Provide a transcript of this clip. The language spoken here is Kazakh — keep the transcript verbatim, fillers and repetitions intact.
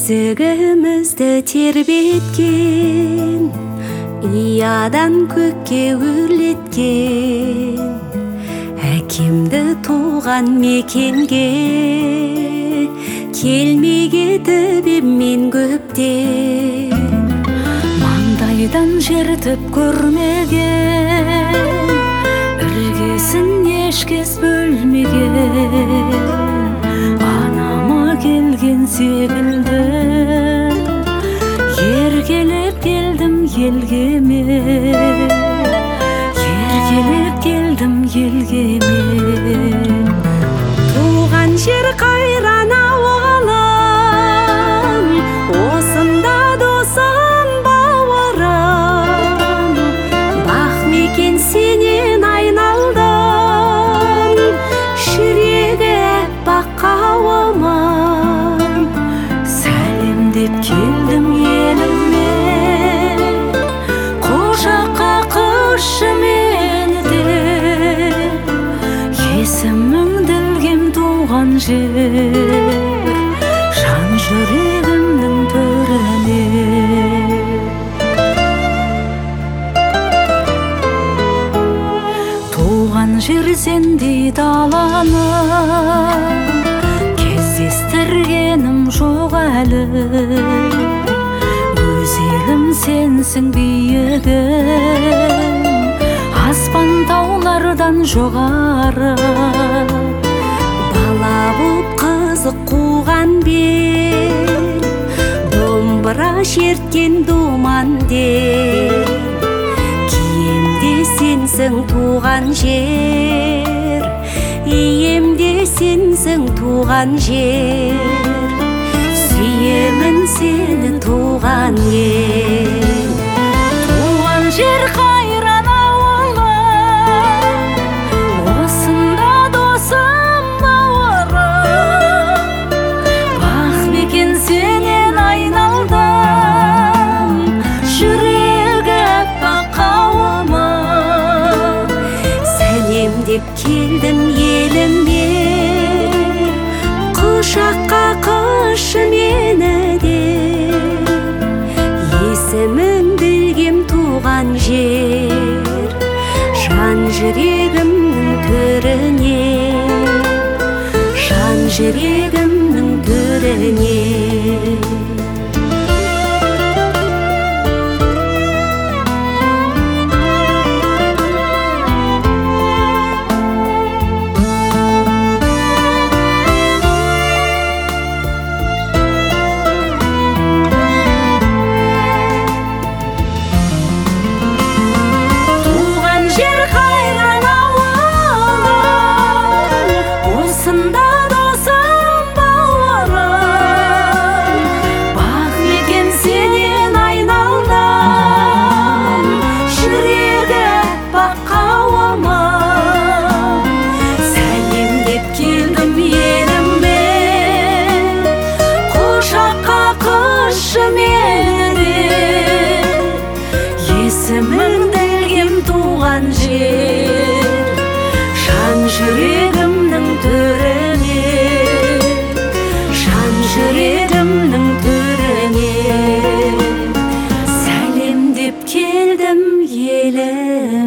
Жүзігімізді тербеткен, ұядан көкке өрлеткен, әкемді туған мекенге келмей кетіп мен көптен. Маңдайдан жертіп көрмеген, іргесін ешкес бөлмеген, анама келген секілді еркелеп келдім елге мен, еркелеп келдім елге мен. Туған жер қайран ауылым, осында досым бауырым, бақ мекен сенен айналдым, жүрегі аппақ қауымым. Сәлемдеп келдім еліме, құшаққа құшшы мені де, есіміңді ілгем туған жер, жан жүрегімнің төріне. Туған жер сендей даланы кездестіргенім жоқ әлі, өз елім сенсің биігім, аспан таулардан жоғары. Бала боп қызық қуған бел, домбыра шерткен думан дел, киемде сенсің туған жер, иемде сенсің туған жер, сүйемін сені туған ел. Туған жер қайран ауылым, осында досым бауырым, бақ мекен сенен айналдым, жүрегі аппақ қауымым. Сәлемдеп келдім еліме, құшаққа құшшы мені де, есіміңді ілгем туған жер, жан жүрегімнің төріне, жан жүрегімнің төріне. Есіміңді ілгем туған жер, жан жүрегімнің төріне, жан жүрегімнің төріне. Сәлемдеп келдім елім.